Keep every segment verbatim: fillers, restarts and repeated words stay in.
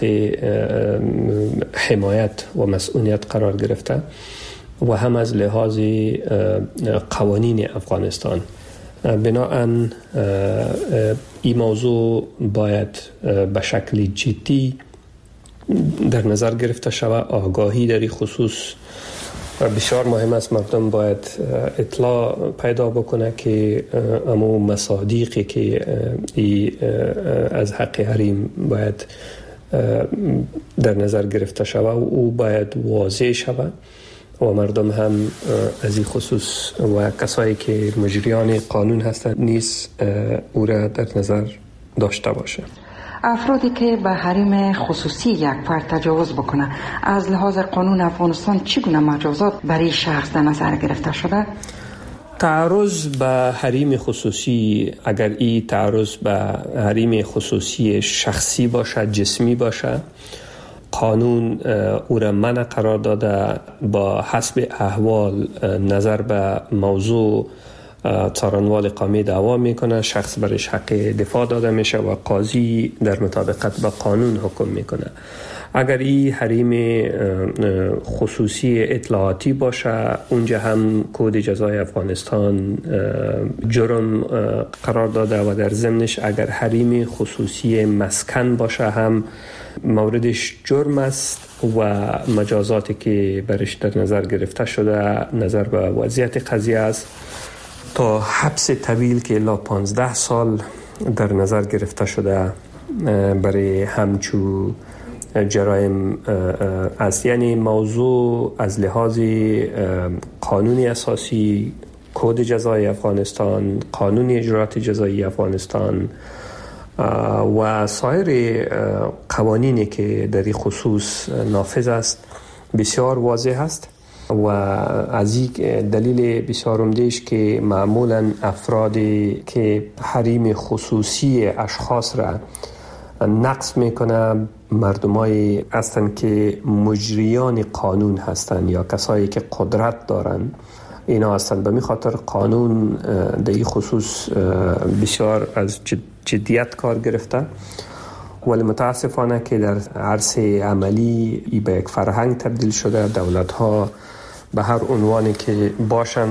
حمایت و مسئولیت قرار گرفته و هم از لحاظ قوانین افغانستان. بنابراین این موضوع باید به شکل جدی در نظر گرفته شود. آگاهی در این خصوص بسیار مهم است. مردم باید اطلاع پیدا بکنه که امو مصادیقی که ای از حق حریم باید در نظر گرفته شود و او باید واضح شود و مردم هم از این خصوص و کسایی که مجریان قانون هستند نیز او را در نظر داشته باشه. افرادی که به حریم خصوصی یک فرد تجاوز بکنه، از لحاظ قانون افغانستان چگونه مجازات برای شخص در نظر گرفته شده؟ تعرض به حریم خصوصی، اگر این تعرض به حریم خصوصی شخصی باشه، جسمی باشه، قانون او را منع قرار داده. با حسب احوال نظر به موضوع څارنوال قومی دعوا میکنه، شخص برش حق دفاع داده میشه و قاضی در مطابقت با قانون حکم میکنه. اگر این حریم خصوصی اطلاعاتی باشه، اونجا هم کد جزای افغانستان جرم قرار داده و در ضمنش اگر حریم خصوصی مسکن باشه هم موردش جرم است و مجازاتی که برش در نظر گرفته شده نظر به وضعیت قضیه است تا حبس طویل که الا پانزده سال در نظر گرفته شده برای همچو جرایم است. یعنی موضوع از لحاظ قانون اساسی، کد جزای افغانستان، قانون اجرات جزایی افغانستان و سایر قوانینی که در این خصوص نافذ است بسیار واضح است و از این دلیل بسیار عمده‌اش که معمولا افرادی که حریم خصوصی اشخاص را نقض میکنه مردمایی هستند که مجریان قانون هستند یا کسایی که قدرت دارند. اینا هستند. به می خاطر قانون در این خصوص بسیار از جدیت کار گرفته، ولی متاسفانه که در عرصه عملی ای به یک فرهنگ تبدیل شده. دولت ها به هر عنوانی که باشن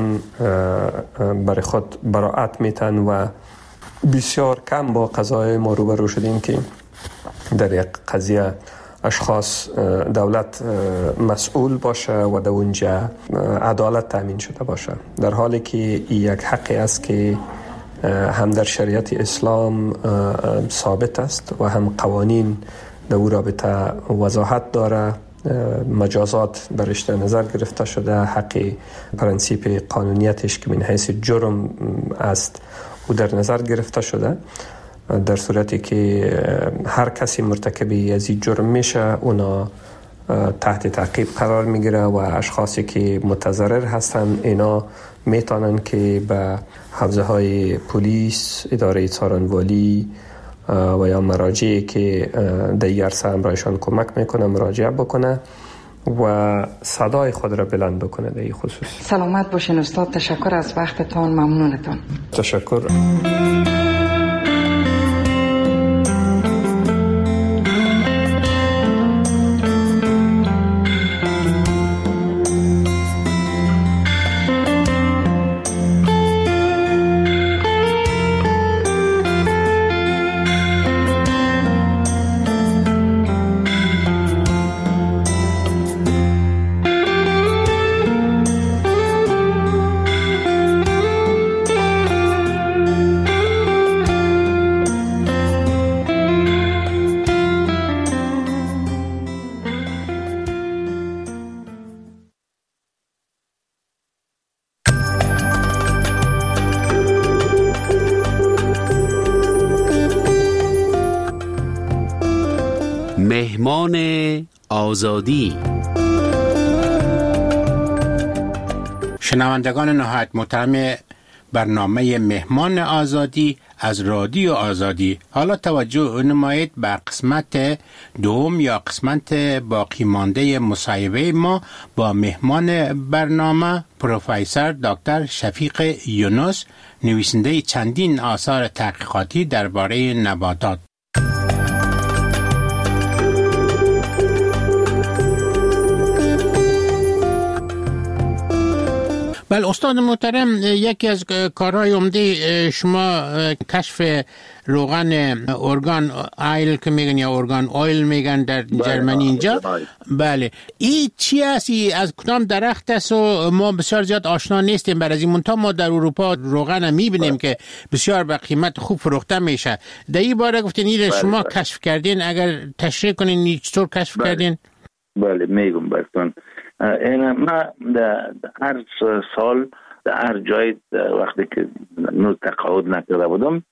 برای خود براعت میتن و بسیار کم با قضای ما روبرو شدیم که در یک قضیه اشخاص دولت مسئول باشه و در اونجا عدالت تامین شده باشه، در حالی که یک حقی است که هم در شریعت اسلام ثابت است و هم قوانین در او رابطه وضاحت داره. مجازات برش در نظر گرفته شده، حق پرنسیپ قانونیتش که من حیث جرم است او در نظر گرفته شده. در صورتی که هر کسی مرتکب از این جرم میشه اونا تحت تعقیب قرار میگیره و اشخاصی که متضرر هستن اینا میتونن که به حوزه های پلیس، اداره څارنوالی و یا مراجعی که در این عرصه هم برایشان کمک میکنه مراجعه بکنه و صدای خود را بلند بکنه در این خصوص. سلامت باشین استاد، تشکر از وقتتان، ممنونتان. تشکر. مهمان آزادی. شنوندگان نهایت محترم برنامه مهمان آزادی از رادیو آزادی، حالا توجه نمایید به قسمت دوم یا قسمت باقی مانده مصاحبه ما با مهمان برنامه پروفسور دکتر شفیق یونس، نویسنده چندین آثار تحقیقاتی درباره نباتات. بله استاد محترم، یکی از کارهای عمده شما کشف روغن ارگان آیل که میگن یا ارگان آیل میگن در جرمنی اینجا. بله این چی است؟ از کدام درخت است و ما بسیار زیاد آشنا نیستیم بر از این منطقه. ما در اروپا روغن میبینیم که بسیار به قیمت خوب فروخته میشه. در این باره گفتین این شما کشف کردین، اگر تشریح کنین چطور کشف بله. کردین؟ بله میگم براتون. این ما در هر سال در هر جای وقتی که نو تقاعد نکرده بودم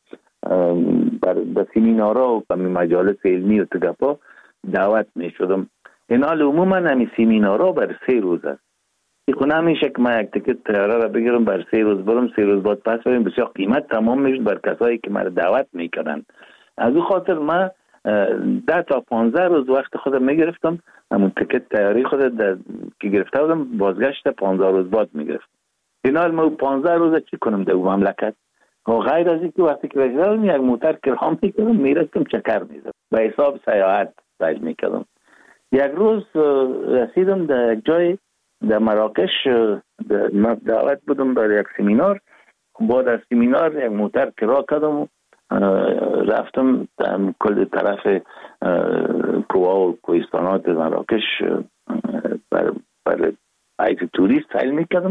بر سیمینارها و مجالس علمی و تگپا دعوت می شدم. این حال عموما همی سیمینارها بر سه روز است. این نمیشه که ما یک تکت طیاره را بگیرم بر سه روز برم سه روز بعد پس بریم، بسیار قیمت تمام میشد بر کسایی که مرا دعوت میکردن. از او خاطر ما ده تا پانزده روز وقت خودم میگرفتم، همون تکت تیاری خود که گرفته بودم بازگشت پانزده روز بعد میگرفتم. این حال ما پانزده روز چی کنم در مملکت؟ و غیر از اینکه وقتی که رسیدم یک موتر کرام میکردم میرفتم چکر میزدم به حساب سیاحت سعی میکردم. یک روز رسیدم در یک جای در مراکش دعوت بودم برای یک سمینار. بعد از سمینار یک موتر کرا کردم، رفتم کل طرف کوها و کوهستانات مراکش بر بر ایت توریست سیل میکردم.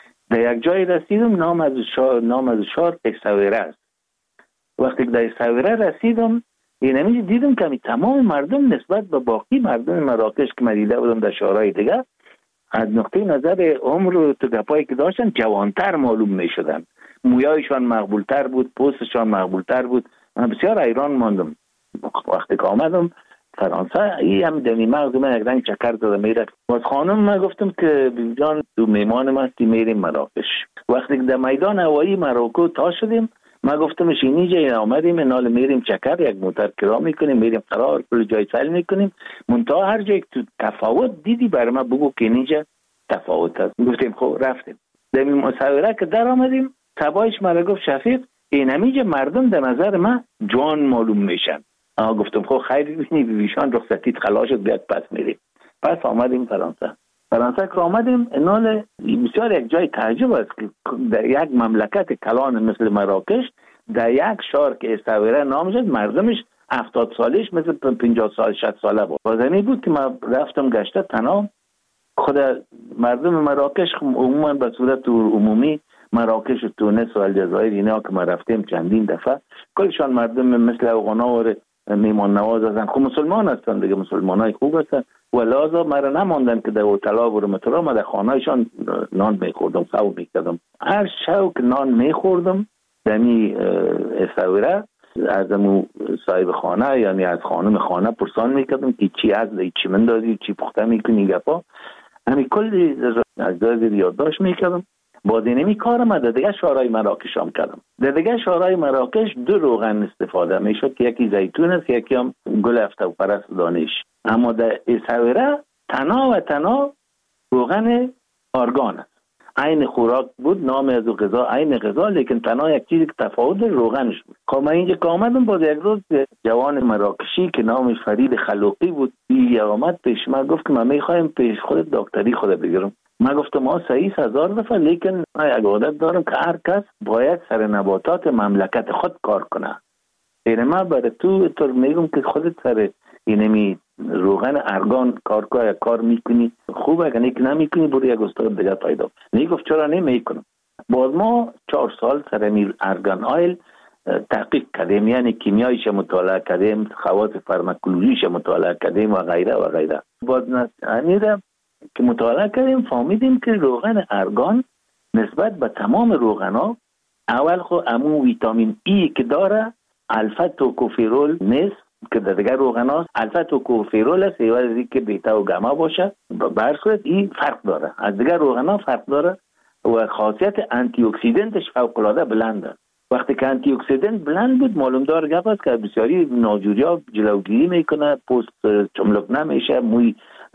در یک جای رسیدم، نام از شهر نام از شهر اساویره است. وقتی که در اساویره رسیدم اینمی دیدم که تمام مردم نسبت به باقی مردم مراکش که من دیده بودم در شهرهای دیگه از نقطه نظر عمر و تگپایی که داشتن جوانتر معلوم می شدن. مویایشان مقبولتر بود، پوستشان مقبولتر بود. من بسیار حیران ماندم. وقتی که آمدم فرانسه این هم دمی مغز من یک رنگ چکر داده میره. از خانم من گفتم که جان تو میمان من تی میریم مراکش. وقتی که در میدان هوایی مراکو تا شدیم ما گفتم اینجا آمدیم نال میریم چکر، یک موتر کرا میکنیم میریم قرار کل جای سیل میکنیم. منتها هر جایی تو تفاوت دیدی برای ما بگو که اینجا تفاوت هست. گفتیم خب رفتیم. در این مصوره که در آمدیم تبایش مرا گفت شفیق این همیجا مردم در نظر من جوان معلوم میشن. آها گفتم خب خیلی ببینی بیشان رخصتیت خلاص شد بیاد پس میریم. پس آمدیم فرانسه. فرانسه که آمدیم انال بسیار یک جای تعجب است که در یک مملکت کلان مثل مراکش در یک شهر که اساویره نام شد مردمش هفتاد سالش مثل پنجاه سال شصت ساله بود. بازنی بود که ما رفتم گشته تنها. خود مردم مراکش عموما به صورت عمومی مراکش و تونس و الجزایر اینا که ما رفتیم چندین دفعه کلشان مردم مثل افغانا و میمان نواز هستن. خب مسلمان هستن دیگه، مسلمان های خوب هستن و لازم مرا نماندن که در اوتلا و مترا ما در خانه هایشان نان میخوردم، سو میکردم. هر شو که نان میخوردم دمی اساویره از امو صاحب خانه یعنی از خانم خانه پرسان میکردم که چی از چی من دادی چی پخته میکنی گپا. همین کلی از داده یادداشت میکردم. با دینمی کارم در دیگه شهرهای مراکش هم کردم. در دیگه شهرهای مراکش دو روغن استفاده میشد که یکی زیتون است یکی هم گل هفته و پرست دانش. اما در اساویره تنها و تنها روغن آرگان است. عین خوراک بود، نام از غذا عین غذا، لیکن تنها یک چیزی که تفاوت روغنش بود. خب من اینجا که آمدم باز یک روز جوان مراکشی که نامش فرید خلوقی بود این آمد پیش من گفت که من میخوایم پیش خود دکتری خود بگیرم. من گفتم ما سعی هزار دفعه، لیکن من یک عادت دارم که هر کس باید سر نباتات مملکت خود کار کنه. این ما برای تو طور میگم که خودت سر اینمی روغن ارگان کار کنه، کار میکنی خوبه، اگه نیک نمیکنی برو یک استاد دیگه پیدا. میگفت چرا نمیکنم. باز ما چهار سال سر می ارگان آیل تحقیق کردیم، یعنی کیمیایش مطالعه کردیم، خواص فارماکولوژیش مطالعه کردیم و غیره و غیره. باز نه که مطالعه کردیم فهمیدیم که روغن ارگان نسبت به تمام روغنا اول خو امون ویتامین ای که داره الفا توکوفیرول نیست که در دیگر روغناست. الفا توکوفیرول است ایوازی که بیتا و گاما باشه. به صورت این فرق داره از دیگر روغنا فرق داره و خاصیت آنتی اکسیدنتش فوق العاده بلنده. وقتی که آنتی اکسیدنت بلند بود معلوم دار گپ است که بسیاری ناجوریا جلوگیری میکنه، پوست چملک نمیشه، موی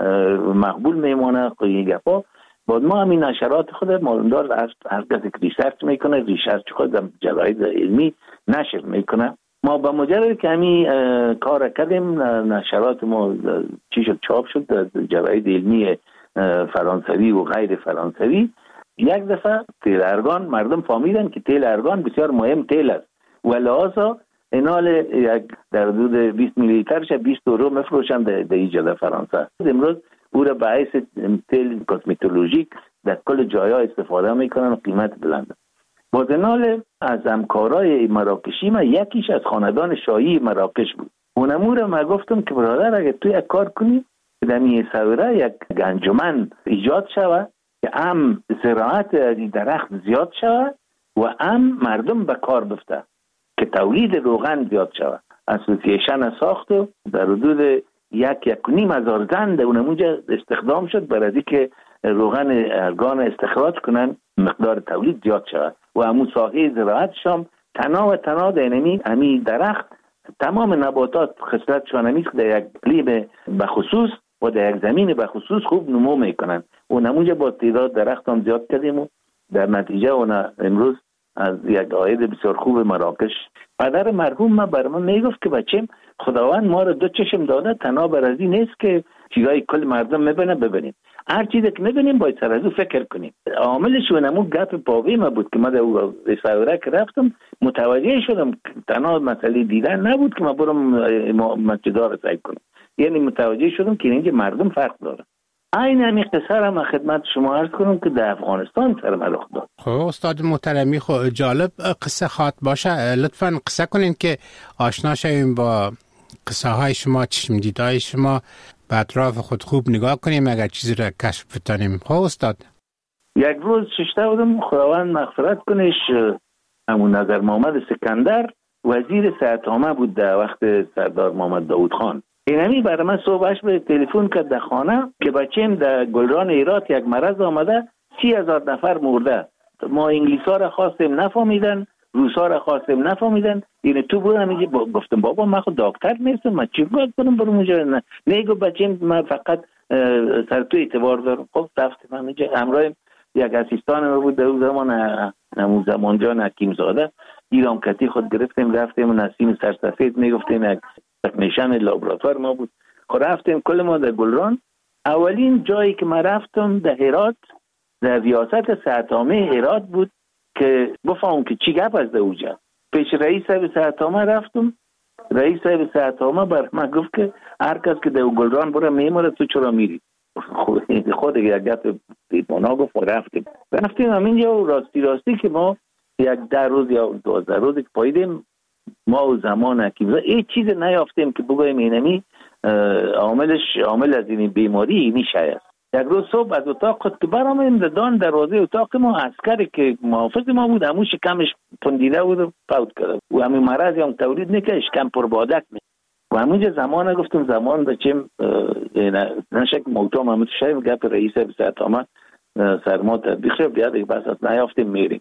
مقبول میمونه قوی گپا. بعد ما همین نشرات خود معلوم دار هر کسی که ریسرچ میکنه ریسرچ خود در جراید علمی نشر میکنه. ما با مجرد که همین کار کردیم نشرات ما چی شد چاپ شد در جراید علمی فرانسوی و غیر فرانسوی. یک دفعه تیل ارگان مردم فهمیدن که تیل ارگان بسیار مهم تیل است و لحاظا اینال یک در حدود بیست میلی لیترش بیست یورو میفروشن در اینجا فرانسه. امروز او را به حیث تیل کسمتولوژیک در کل جایا استفاده میکنن و قیمت بلند. باز اینال از همکارای مراکشی ما یکیش از خاندان شاهی مراکش بود. اونمور ما گفتم که برادر اگه تو یک کار کنی در میسوره یک انجمن ایجاد شود که هم زراعت درخت زیاد شود و هم مردم به کار بفته که تولید روغن زیاد شود. اسوسییشن ساخت و در حدود یک یک نیم هزار زن در اونموجه استخدام شد برای که روغن ارگان استخراج کنن مقدار تولید زیاد شود و همون ساحه زراعتش هم تنا و تنا در همین درخت تمام نباتات خصلتشان همیست که در یک اقلیم بخصوص و در یک زمین بخصوص خوب نمو میکنن و نموجه با تعداد درخت هم زیاد کردیم و در نتیجه اون امروز از یک عاید بسیار خوب مراکش. پدر مرحوم ما بر من میگفت که بچم خداوند ما رو دو چشم داده، تنها بر ازی نیست که چیزای کل مردم میبینه ببینیم، هر چیزی که میبینیم باید سر از او فکر کنیم. عاملش و نمو گپ پاوی ما بود که ما در سوره که رفتم متوجه شدم تنها مسئله دیدن نبود که ما برم مسجدها رو سعی کنم، یعنی متوجه شدم که اینجا مردم فرق داره. این همین قصه را من خدمت شما عرض کنم که در افغانستان سر رخ داد. خب استاد محترمی، خب جالب قصه خواد باشه، لطفاً قصه کنین که آشنا شویم با قصه های شما، چشم دیدهای شما، به اطراف خود خوب نگاه کنیم اگر چیزی را کشف بتانیم. خب استاد، یک روز ششته بودم، خداوند مغفرت کنش، همون نظر محمد سکندر وزیر صحت عامه بود در وقت سردار محمد داود خان. اینمی برای من صبحش به تلفن کرد در خانه که بچه‌م در گلران هرات یک مرض آمده، سی هزار نفر مرده. ما انگلیسا را خواستیم نفهمیدن، روسا را خواستیم نفهمیدن، اینه تو بودم اینجا با... گفتم بابا من خود دکتر نیستم، من چی باید کنم برم اونجا؟ نه میگو بچه‌م من فقط سر تو اعتبار دارم. خب رفتم من اینجا، همراه یک اسیستان ما بود در اون زمان، همون زمان جان حکیم زاده، ایران کتی خود گرفتیم رفتیم، نسیم سرسفید میگفتیم، یک تکنیشن لابراتوار ما بود. خب رفتیم کل ما در گلران. اولین جایی که ما رفتم در هرات، در ریاست صحت عامه هرات بود که بفهم که چی گپ از در اوجا. پیش رئیس صحت عامه رفتم، رئیس صحت عامه بر من گفت که هر کس که در گلران بره میمونه، تو چرا میری؟ خود خود یک گپ دیپانا گفت. رفتیم رفتیم همینجا و راستی راستی که ما یک ده روز یا دوازده روز که پاییدیم، ما و زمان حکیم هیچ چیز نیافتیم که بگویم اینمی عاملش عامل از این بیماری اینی شاید. یک روز صبح از اتاق خود که برآمدیم، دان دروازه اتاق ما عسکری که محافظ ما بود همون شکمش پندیده بود و فوت کرده و همین مرض هم تولید نکرد، شکم پربادک می و همونجا زمان گفتم زمان بچیم نشک موتا محمد شایب گپ رئیس صحت عامه سرما تطبیق شد، بیاد یک بس از نیافتیم میریم.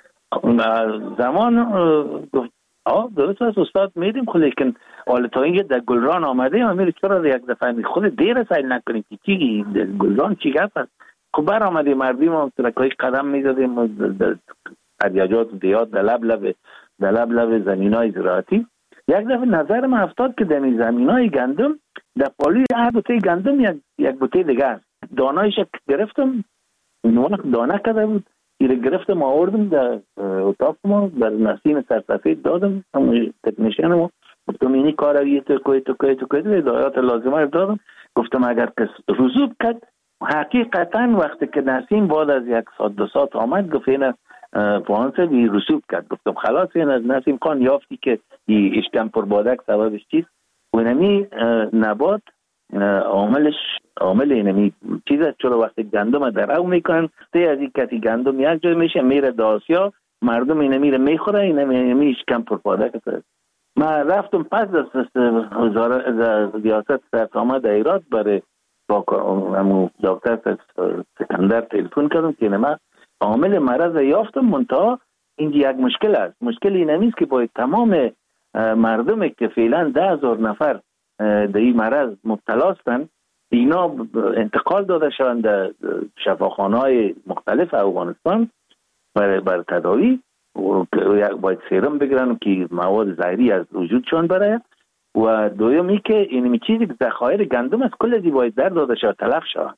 زمان گفت آه درست است استاد میریم، خب لیکن حالا تا اینجا در گلران آمده ما میریم چرا یک دفعه خود دیر سایل نکنیم که چی گلران چی گفت است. خب بر آمده مردم هم ترکای قدم میزدیم در اریاجات و دیات در لب لب در لب لب زمین های زراعتی. یک دفعه نظر من افتاد که در این زمین های گندم در پالوی هر بوته گندم یک یک بوته دیگه است. دانایش گرفتم، نوان دانه کرده بود، ایره گرفتم آوردم در اتاق ما، در نسیم سرسفید دادم، همون تکنیشن ما گفتم اینی کارویه تو کوی تو کوی تو کوی هدایات لازمه رو دادم. گفتم اگر کس رسوب کرد، حقیقتا وقتی که نسیم بعد از یک ساعت دو ساعت آمد گفت این فرانسه بی رسوب کرد. گفتم خلاص این از نسیم خان یافتی که این اشکم پربادک سببش چیست و اینمی نبات عاملش عامل اینمی چیز است. چرا وقتی گندم در او میکنن ته از این کتی گندم یک جای میشه میره در آسیا، مردم اینمی رو میخوره، اینمی اشکم پربادک است. من رفتم پس از ریاست صحت عامه در ایراد برای با دکتر سکندر تلفن کردم که من عامل مرض یافتم، منتها این یک مشکل است. مشکل این نیست که باید تمام مردم که فعلا ده هزار نفر در این مرض مبتلا هستند اینا انتقال داده شوند در شفاخانه‌های مختلف افغانستان برای بر تداوی و باید سرم بگیرن که مواد زهری از وجودشان برای و دومی که این چیزی که ذخایر گندم از کل دی باید در داده شود تلف شود.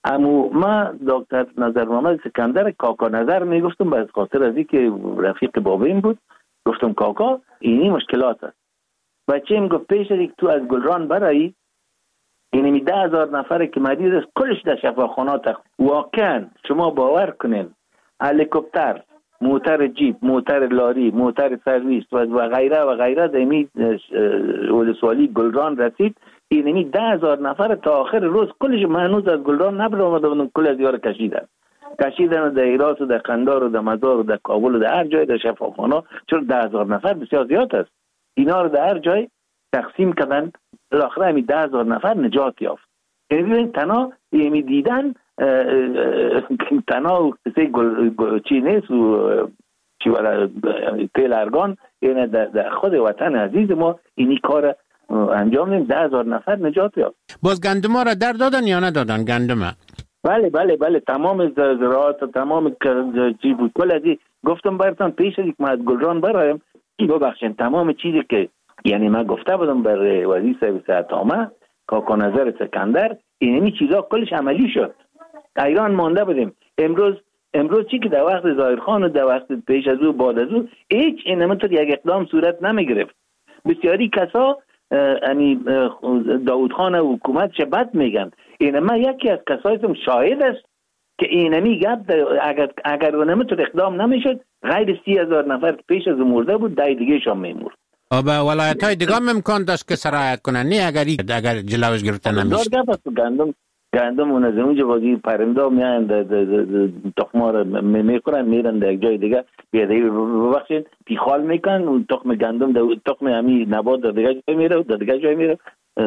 اما ما دکتر نظر محمد سکندر کاکا نظر میگفتم به خاطر از اینکه رفیق بابیم بود. گفتم کاکا اینی مشکلات است. بچه هم گفت پیش از تو از گلران برایی اینمی ده هزار نفر که مریض است کلش در شفاخانات. واقعا شما باور کنین هلیکوپتر، موتر جیپ، موتر لاری، موتر سرویس و غیره و غیره دمی ولسوالی گلران رسید. اینمی ده هزار نفر تا آخر روز کلش مهنوز از گلران نبر آمده بودن، کل از یار کشیدن کشیدن در هرات و در قندار و در مزار و در کابل و در هر جای در شفاخانه. چون ده هزار نفر بسیار زیاد است. اینا رو در هر جای تقسیم کردن، بالاخره همی ده هزار نفر نجات یافت. یعنی ببینید تنها یمی دیدن تنها کسی گل چی نیست و چی ولا تیل ارگان، یعنی در خود وطن عزیز ما اینی کار انجام نیم، ده هزار نفر نجات یافت. باز گندم را در دادن یا ندادن گندم؟ بله بله بله تمام زراعت تمام چی بود کل ازی گفتم براتون پیش از یک ما از گلران برایم ببخشین تمام چیزی که یعنی من گفته بودم بر وزیر صاحب صحت عامه کاکا نظر سکندر اینمی چیزا کلش عملی شد. ایران مانده بودیم. امروز امروز چی که در وقت ظاهرخان و در وقت پیش از او بعد از او هیچ اینمطور یک اقدام صورت نمی گرفت. بسیاری کسا یعنی داود خان و حکومت بد میگن. اینما یکی از کسایتم شاهد است که اینمی گپ اگر اگر اونمطور اقدام نمیشد غیر سی هزار نفر که پیش از مرده بود دای دیگه شام میمورد. آبا ولایت های دیگه هم امکان داشت که سرایت کنن، نه اگر اگر جلوش گرفته نمیشه. دار گپ گندم گندم اون از اونجا بازی پرنده میان تخما رو میخورن میرن در یک جای دیگه بیادگی ببخشید پیخال میکن اون تخم گندم در تخم همی نبات در دیگه جای میره در دیگه جای میره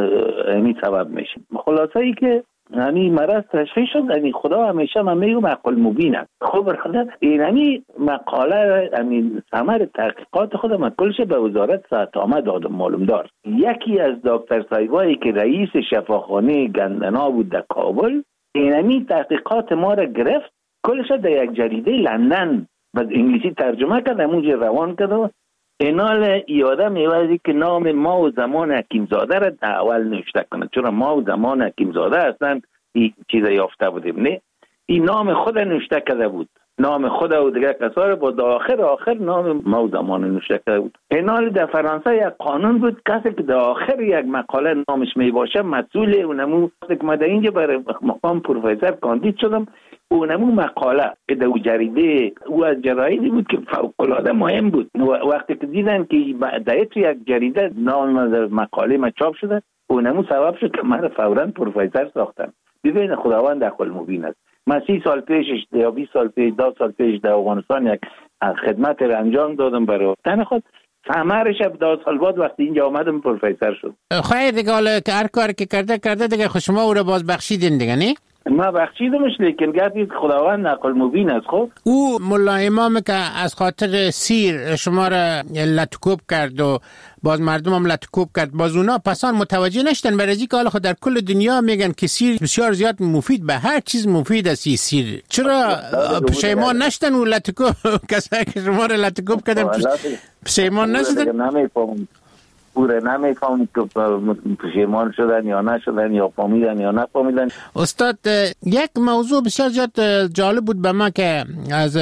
همی سبب میشه. خلاصه ای که همی مرض تشخیص شد. یعنی خدا همیشه من میگم عقل مبین است. خب برادر این همی مقاله همی ثمر تحقیقات خودم کلش به وزارت صحت عامه دادم معلوم دار. یکی از دکتر سایبایی که رئیس شفاخانه گندنا بود در کابل این همی تحقیقات ما را گرفت کلش در یک جریده لندن به انگلیسی ترجمه کرد همونجا روان کرد. اینال یاده میوازی که نام ما و زمان حکیمزاده را اول نوشته کنه چون ما و زمان حکیمزاده اصلا این چیز یافته بودیم. نه این نام خود نوشته کرده بود، نام خود و دیگر کسا را با آخر آخر نام ما و زمان نوشته کرده بود. اینال در فرانسه یک قانون بود کسی که در آخر یک مقاله نامش می باشه مسئول اونمو که ما در اینجا برای مقام پروفسور کاندید شدم اونمو مقاله که در جریده او از جرایدی بود که فوق‌العاده مهم بود. وقتی که دیدن که در تو یک جریده نام مقاله ما چاپ شده اونمو سبب شد که من فوراً پروفسور ساختن. ببین خداوند عقل مبین است. من سی سال پیشش یا بیست سال پیش دو سال پیش در افغانستان یک خدمت را انجام دادم برای وطن خود. ثمرش دو سال بعد وقتی اینجا آمدم پروفسور شد. خیر دیگه حالا که هر کاری که کرده کرده دیگه خود شما او را باز بخشیدین دیگه نه؟ ما بخشیدمش لیکن گفتی خداوند عقل مبین است. خب او ملا امام که از خاطر سیر شما را لطکوب کرد و باز مردم هم لطکوب کرد باز اونا پسان متوجه نشدن برای اینکه حالا خود در کل دنیا میگن که سیر بسیار زیاد مفید به هر چیز مفید است سیر. چرا پشیمان نشدن و لطکوب کسایی که شما را لطکوب کردن پشیمان نشدن؟ نمیفهمم پوره نمیفهمم که پشیمان شدن یا نشدن یا فهمیدن یا نفهمیدن. استاد یک موضوع بسیار زیاد جالب بود به ما که از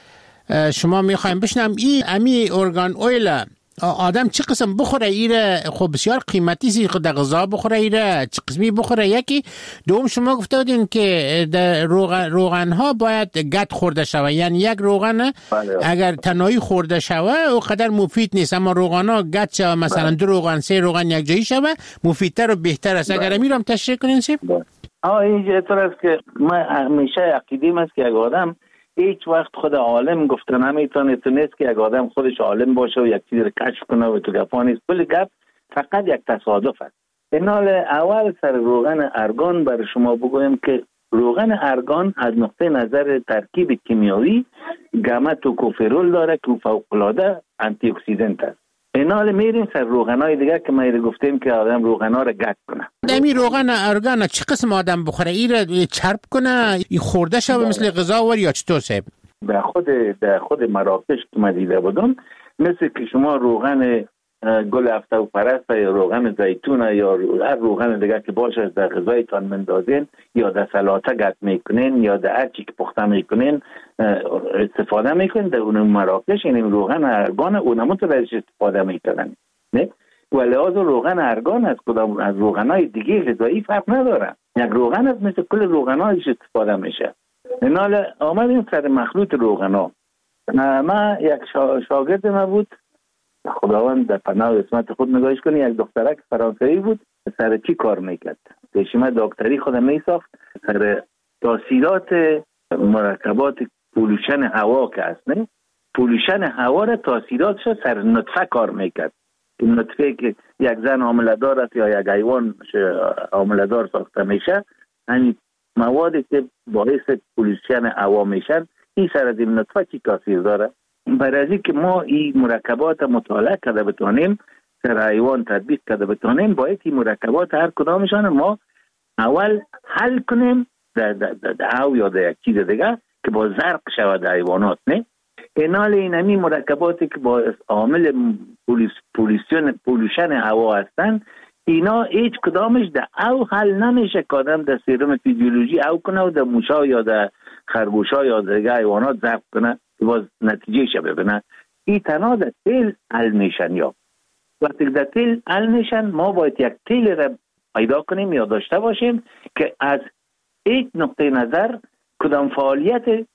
شما میخوایم بشنم این امی ارگان اویل آدم چه قسم بخوره ایره خب بسیار قیمتی سی خود غذا بخوره ایره چه قسمی بخوره یکی دوم شما گفته بودین که در روغن, روغن ها باید گت خورده شوه یعنی یک روغن اگر تنهایی خورده شوه او قدر مفید نیست اما روغن ها گت شوه مثلا دو روغن سه روغن یک جایی شوه مفیدتر و بهتر است. اگر میرم تشریح کنین سیم آه اینجا اطور است که ما همیشه عقیدیم است که یک آدم هیچ وقت خود عالم گفته نمیتونه تو نیست که یک آدم خودش عالم باشه و یک چیز رو کشف کنه و تو گفا نیست. کل گپ فقط یک تصادف است. اینال اول سر روغن ارگان برای شما بگویم که روغن ارگان از نقطه نظر ترکیب کیمیایی گاما توکوفرول داره که فوق‌العاده آنتی اکسیدنت است. اینال میریم سر روغنای دیگه که ما گفتیم که آدم روغنا رو گت کنه. دمی روغن ارگان چه قسم آدم بخوره ای رو چرب کنه ای خورده شوه مثل غذا ور یا چطور صاحب؟ در خود در خود مراکش که من دیده بودم مثل که شما روغن گل هفته و پرست یا روغن زیتون یا هر روغن دیگه که باشه در غذایتان مندازین یا در سلاطه گت میکنین یا در هر چی که پخته میکنین استفاده میکنین. در اون مراکش این روغن ارگان اونمون تو ازش استفاده میکنن نه. و لحاظ روغن ارگان از کدام از روغنای دیگه غذایی فرق نداره. یک روغن از مثل کل روغنایش استفاده میشه. اینال آمدیم سر مخلوط روغنا. ما یک شاگرد ما بود، خداوند در پناه اسمت خود نگاهش کنی، یک دخترک فرانسوی بود، سر چی کار میکرد؟ پیشمه دکتری خود میساخت، سر تاثیرات مرکبات پولوشن هوا که هست نه، پولوشن هوا را تاثیراتش سر نطفه کار میکرد. این نطفه که یک زن حامله دار است یا یک حیوان حامله دار ساخته میشه، همین موادی که باعث پولوشن هوا میشن این سر از این نطفه چی تاثیر داره؟ برای از که ما این مرکبات مطالعه کرده بتونیم، سر حیوان تطبیق کرده بتونیم، باید این مرکبات هر کدامشان ما اول حل کنیم در او یا در یک چیز دیگه که با زرق شود حیوانات نه. اینال این همی مرکباتی که با عامل پولوشن پولوشن هوا هستن، اینا هیچ کدامش در او حل نمیشه که آدم در سیروم فیزیولوژی او کنه و در موشا یا در خرگوشا یا در دیگه حیوانات ضبط کنه که باز نتیجه شه ببینه. این تنها در تیل حل میشن. یا وقتی در تیل حل میشن ما باید یک تیل را پیدا کنیم یا داشته باشیم که از یک نقطه نظر کدام فعالیت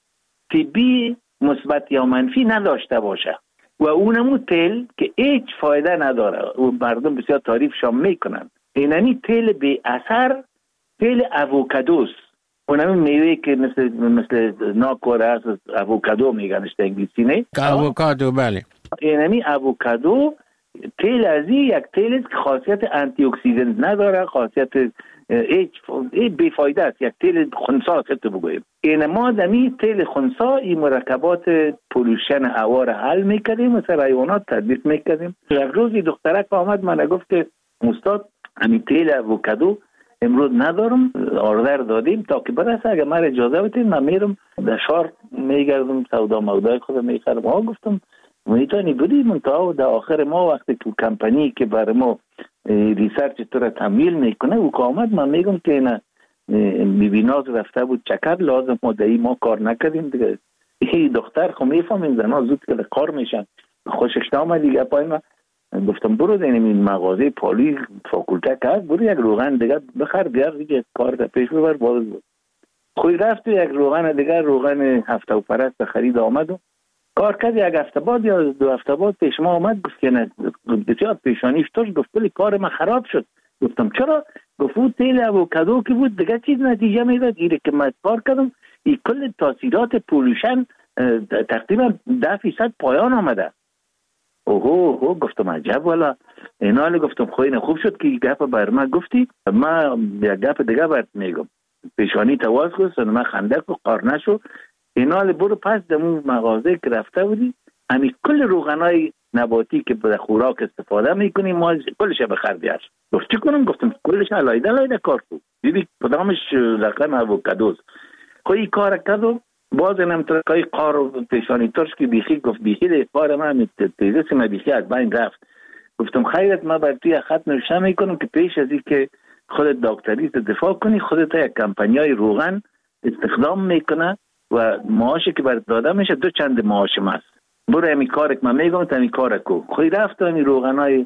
طبی مثبت یا منفی نداشته باشه و اونمو تیل که هیچ فایده نداره و مردم بسیار تعریفشان میکنن. اینمی تیل بی اثر تیل اووکادوس، اونمی میوه که مثل مثل ناکور هست، اووکادو میگنش در انگلیسی نه؟ اووکادو بله. اینمی اووکادو تیل ازی یک تیل است که خاصیت آنتی اکسیدنت نداره، خاصیت هیچ بیفایده است، یک تیل خنثی است تو بگویم. این ما دمی تیل خنثی این مرکبات پولوشن هوا را حل میکردیم و سر حیوانات تطبیق میکردیم. یک روزی دخترک آمد من گفت که استاد همین تیل اووکادو امروز ندارم، آردر دادیم تا که برسه اگه من اجازه بدید من میرم در شهر میگردم سودا مودای خود میخرم. ها گفتم میتونی بدی منتها در آخر ما وقتی که کمپانی که برای ما ریسرچ تو را تمویل میکنه او که آمد من میگم که نه میبیناز رفته بود چکر لازم ما دایی ما کار نکردیم دیگه. این دختر خو میفهمیم زنها زود که کار میشن خوشش نامد دیگه. پای من گفتم برو دینیم این مغازه پالی فاکولته که برو یک روغن دیگه بخر بیار دیگه کار در پیش ببر. باز خوی رفت یک روغن دیگه روغن هفته و پرست خرید آمد و کار کرد. یک هفته بعد یا دو هفته بعد پیش ما آمد گفت که نه بسیار پیشانیش توش گفت کلی کار ما خراب شد. گفتم چرا؟ گفت اون تیل اووکادو که بود دیگه چیز نتیجه میداد. ایره که من کار کردم این کل تاثیرات پولوشن تقریبا ده فیصد پایان آمده. اوهو اوهو گفتم عجب والا. اینال گفتم خوین خوب شد که گپ بر من گفتی. من یک گپ دیگه برات میگم. پیشانی تواز گفت من خندق و قار نشو. اینال برو پس دمون مغازه که رفته بودی همین کل روغنای نباتی که به خوراک استفاده میکنیم ما کلش بخر بیار. گفت چی کنم؟ گفتم کلش علایده علایده کار کن دیدی کدامش رقم اووکادوست. خوی کار کردم باز اینم ترکای قار و پیشانی ترش که بیخی گفت بیخی قار من تیزه سیمه بیخی از بین رفت. گفتم خیرت ما بر توی خط نوشته میکنم که پیش از این که خودت دکتری دفاع کنی خودت یک کمپانیای روغن استخدام میکنه و معاشی که برات داده میشه دو چند معاشم است. برو همین کار که من میگم تا همین کار کو. خوی رفت همین روغنای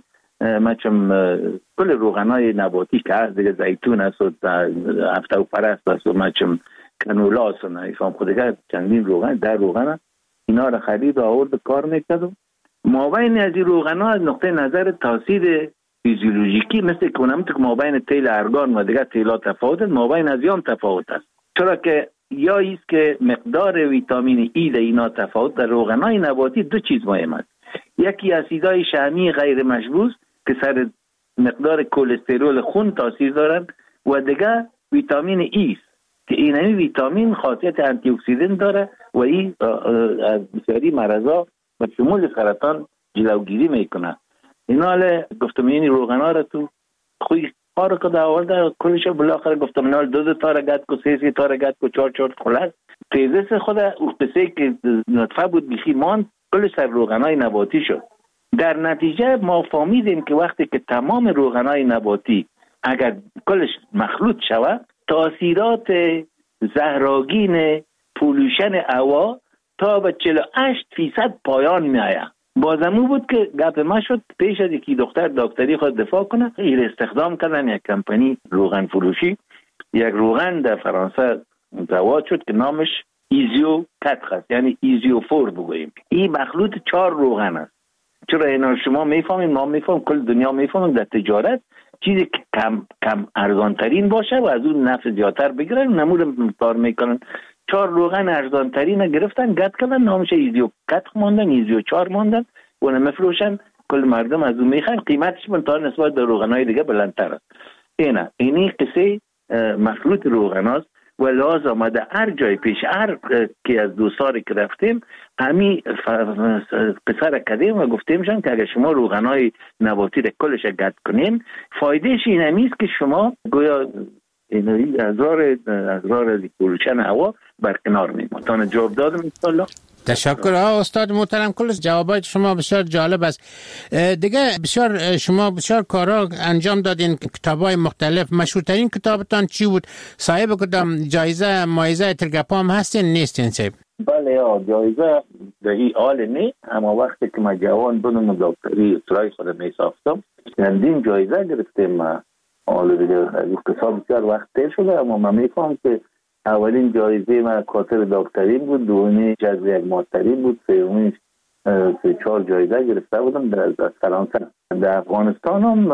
مچم کل روغنای نباتی که هست دیگه زیتون است و هفته و پرست است و مچم کنولا است و نایفام خودگه چندین روغن در روغن اینا را خرید و آورد کار میکردم. مابین از این روغن ها از نقطه نظر تاثیر فیزیولوژیکی مثل که اونم که مابین تیل ارگان و دیگه تیلا تفاوت است، مابین از یام تفاوت است. چرا که یا ایست که مقدار ویتامین ای در اینا تفاوت در روغن های نباتی دو چیز مهم است. یکی اسیدهای شحمی غیر مشبوس که سر مقدار کلسترول خون تاثیر دارند و دیگه ویتامین ای است که این ویتامین خاصیت آنتی اکسیدنت داره و این از بسیاری مرضا و شمول سرطان جلوگیری میکنه. اینا گفتم این روغنا را تو خوی کار کده آورده کلش بالاخره گفتم نال دو دو تا را گد کو سی سی تا را گد کو چهار چهار خلاص تیزه خود اختصاصی که نطفه بود بیخی مان کل سر روغنای نباتی شد. در نتیجه ما فهمیدیم که وقتی که تمام روغنای نباتی اگر کلش مخلوط شود، تاثیرات زهرآگین پولوشن هوا تا به چهل و هشت درصد پایان میآید. بازمو بود که گپ ما شد پیش از یکی دختر دکتری خود دفاع کنه، این استخدام کردن یک کمپانی روغن فروشی، یک روغن در فرانسه زواد شد که نامش ایزیو کتخ است، یعنی ایزیو فور بگوییم. این مخلوط چهار روغن است. چرا اینا شما میفهمین، ما میفهمیم، کل دنیا میفهمیم در تجارت چیزی که کم کم ارزان ترین باشه و از اون نفع زیادتر بگیرن نمود کار میکنن. چهار روغن ارزان ترین گرفتن گت کردن، نامش ایزیو کتخ ماندن، ایزیو چهار ماندن، اون میفروشن، کل مردم از اون میخرن، قیمتش من تا نسبت به روغنای دیگه بلندتر است. اینا اینی قصه مخلوط روغناست و لازم آمده هر جای پیش هر که از دو سالی که رفتیم همی قصه کردیم و گفتیمشان که اگر شما روغنای نباتی را کلش گت کنین، فایدهش این همیست که شما گویا اینوی هزار هزار از پولوشن هوا برکنار میمون. تانه جواب دادم انشالله. تشکر استاد محترم، کل جوابات شما بسیار جالب است. دیگه بسیار شما بسیار کارا انجام دادین، کتابای مختلف. مشهورترین کتابتان چی بود؟ صاحب کدام جایزه مایزه ترگپام هستین نیستین صاحب؟ بله یا جایزه به این حال نه، اما وقتی که ما جوان بودم دکتری اصلاحی خود می ساختم چندین جایزه گرفتیم. حالا دیگه این کتاب بسیار وقت تیر شده، اما من میفهم که اولین جایزه من کاتر دکتری بود، دومی جذب یک ماستری بود، سومی سه چهار جایزه گرفته بودم در فرانسه. در افغانستان هم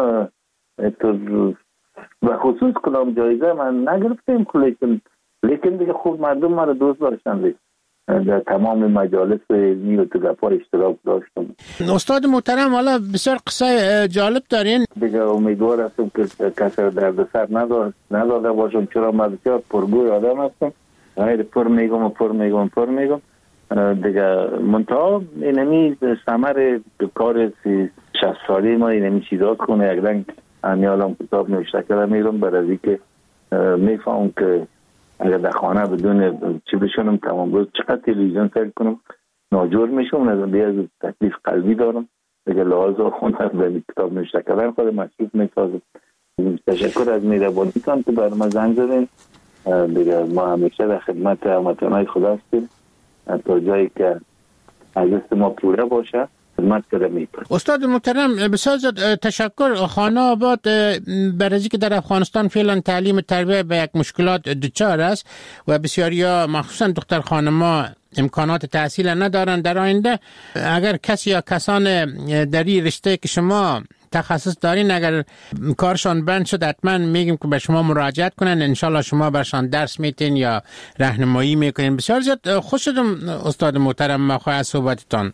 و خصوص کدام جایزه من نگرفتیم، لیکن لیکن دیگه خوب مردم ما رو دوست داشتن دیگه. در تمام مجالس علمی و تگپا اشتراک داشتم. استاد محترم، حالا بسیار قصه جالب دارین. دیگه امیدوار هستم که کسی دردسر نداده باشم، چرا من بسیار پرگوی آدم هستم، غیر پر میگم و پر میگم و پر میگم دیگه. منتها اینمی ثمر کار سی شصت سالی ما اینمی چیزا کنه، یک رنگ امیالم کتاب نوشته کرده میرم برای که میفهم که اگر در خانه بدون چی بشونم تمام روز چقدر تلویزیون سر کنم ناجور میشم، از بیاز تکلیف قلبی دارم دیگه، لحاظا خونه به کتاب نوشته کردن خود مصروف میسازم. تشکر از مهربانیتان که بر ما زنگ زدین دیگه. ما همیشه در خدمت هموطنای خدا هستیم تا جایی که از دست ما پوره باشه خدمت کرده میکنم. استاد محترم بسیار تشکر. خانه آباد برای که در افغانستان فعلا تعلیم و تربیت به یک مشکلات دچار است و بسیاریا مخصوصا دختر خانما امکانات تحصیل ندارند. در آینده اگر کسی یا کسان در این رشته که شما تخصص دارین اگر کارشان بند شد حتما میگیم که به شما مراجعت کنن، انشالله شما برشان درس میتین یا راهنمایی میکنین. بسیار زیاد خوش شدم استاد محترم مخواه از صحبتتان.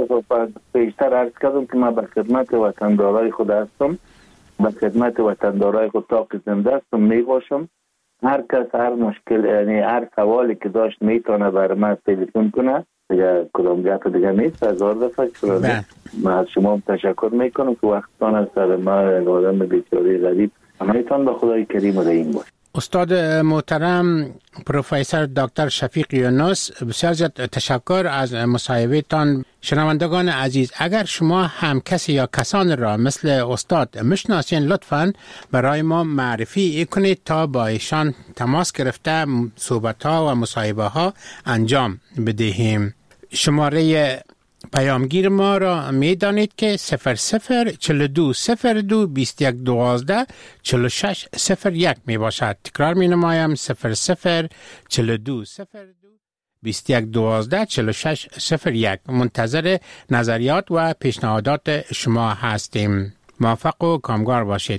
پیشتر عرض کردم که من به خدمت وطندارای خود هستم، به خدمت وطندارای خود تا که زنده هستم میباشم. هر کس هر مشکل یعنی هر سوالی که داشت میتونه برای من تلفن کنه دیگه، کدام گپ دیگه نیست. هزار دفعه شده من از شما تشکر میکنم که وقتتان از سر ما آدم بیچاره غریب همه‌تان به خدای کریم و رحیم باشه. استاد محترم پروفسور دکتر شفیق یونس بسیار زیاد تشکر از مصاحبهتان. شنوندگان عزیز، اگر شما هم کسی یا کسان را مثل استاد میشناسین لطفاً برای ما معرفی کنید تا با ایشان تماس گرفته صحبت ها و مصاحبه ها انجام بدهیم. شماره پیامگیر ما را می دانید که صفر صفر چل دو صفر دو بیست یک دوازده چل شش صفر یک می باشد. تکرار می نمایم صفر صفر چل دو صفر دو بیست یک دوازده چل شش صفر یک. منتظر نظریات و پیشنهادات شما هستیم. موفق و کامگار باشید.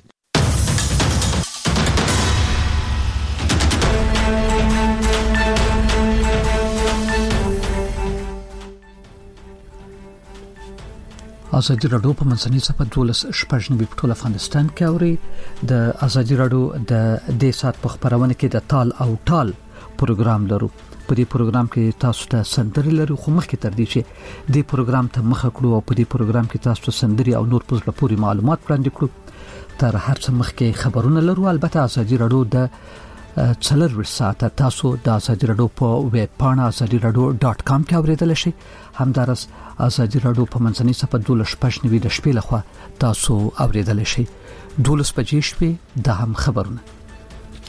ازادي راډیو په منځنۍ صفحه دولس شپږ نوي په ټول افغانستان کې اوري. د ازادي راډیو د دې سات په خبرونه کې د تال او ټال پروګرام لرو. په دې پروګرام کې تاسو ته سندري لرو، خو مخکې تر دې چې دې پروګرام ته مخه کړو او په دې پروګرام کې تاسو ته سندري او نور پزله پوری معلومات وړاندې کړو، تر هر څه مخکې خبرونه لرو. البته ازادي راډیو د څلور ساعته تاسو د ازادي رادیو په ویب پاڼه ازادي رادیو ډاٹ کام کې اوریدل شئ. همدارس ازادي رادیو په منځنۍ صفحه دولس پښنوي د شپې لخوا تاسو اوریدل شئ. دولس بجې شپې د هم خبرونه